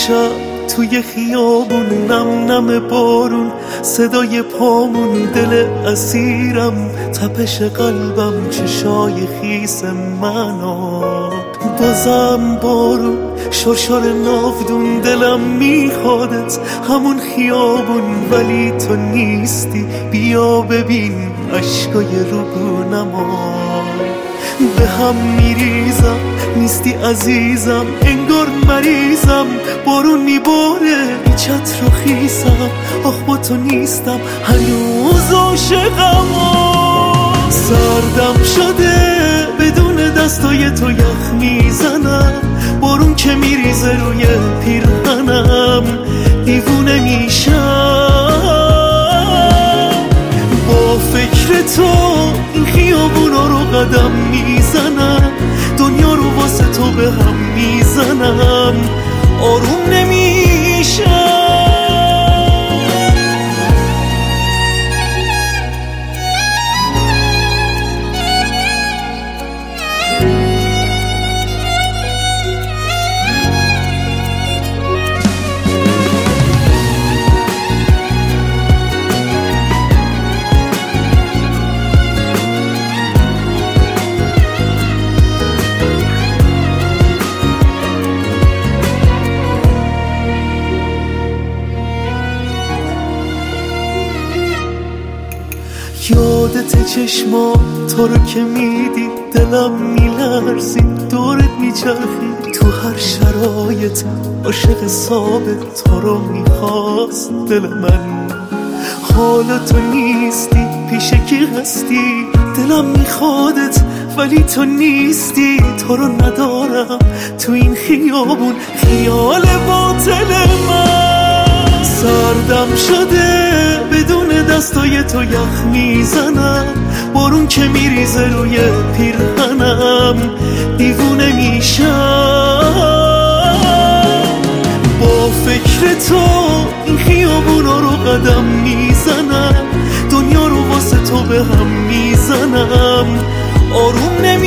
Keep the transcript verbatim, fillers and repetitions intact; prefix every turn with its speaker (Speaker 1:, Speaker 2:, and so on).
Speaker 1: شب توی خیابون، نم نم بارون، صدای پامون، دل اسیرم، تپش قلبم، چشای خیس منو، بازم بارون، شرشر ناودون، دلم میخوادت همون خیابون، ولی تو نیستی، بیا ببین عشقای روگونمو، به هم میریزم، نیستی عزیزم، انگار مریضم، بارون میباره بی چتر و خیسم، آخ با تو نیستم هنوز عاشقم، سردم شده بدون دستای تو یخ میزنم، بارون که میریزه روی پیرهنم، دیوونه میشم، با فکر تو این خیابونا رو قدم میزنم، دنیا رو واسه تو به هم میزنم، آروم نمیشم. یادت چشما تو رو که میدی دلم میلرزید، دورت میچرخید تو هر شرایط، عاشق ثابت تو رو میخواست دل من، حالا تو نیستی، پیش کی هستی، دلم میخوادت ولی تو نیستی، تو رو ندارم تو این خیابون، خیال باطل من، سردم شده بدون دستای تو یخ میزنم، بارون که میریزه روی پیرهنم، دیوونه میشم، با فکر تو این خیابونا رو قدم میزنم، دنیا رو واسه تو به هم میزنم، آروم نمی